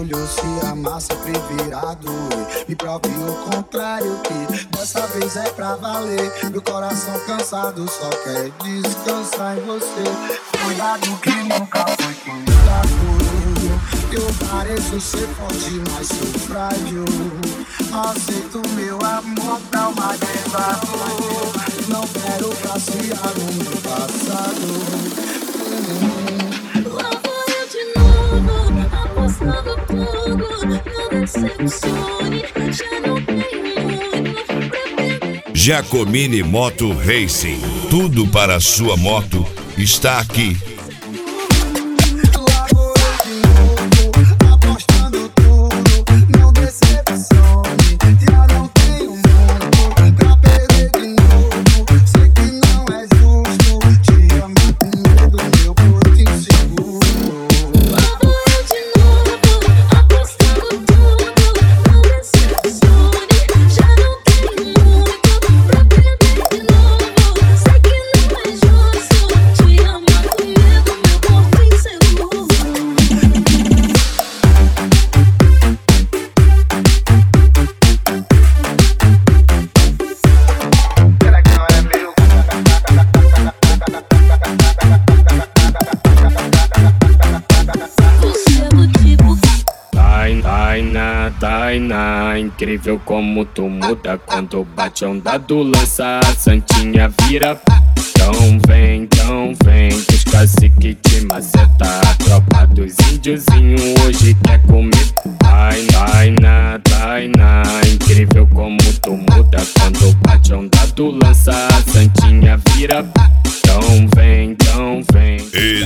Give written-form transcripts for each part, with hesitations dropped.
orgulho, se amar sempre virado. Me prove o contrário, que dessa vez é pra valer. Meu coração cansado só quer descansar em você. Cuidado que nunca foi cuidado. Eu pareço ser forte, mas sou frágil. Aceito meu amor pra uma desafio. Não quero passear no meu passado. Lá vou eu de novo, apostando tudo. Não decepcione, já não tenho muito. Giacomini Moto Racing. Tudo para a sua moto está aqui. Tainá, incrível como tu muda quando bate onda do lança, a santinha vira. Então vem, que os cacique te maceta. A tropa dos índiozinhos hoje quer comer. Tainá, incrível como tu muda quando bate onda do lança, a santinha vira. Então vem.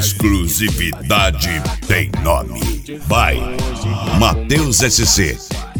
Exclusividade tem nome. Vai, Matheus SC.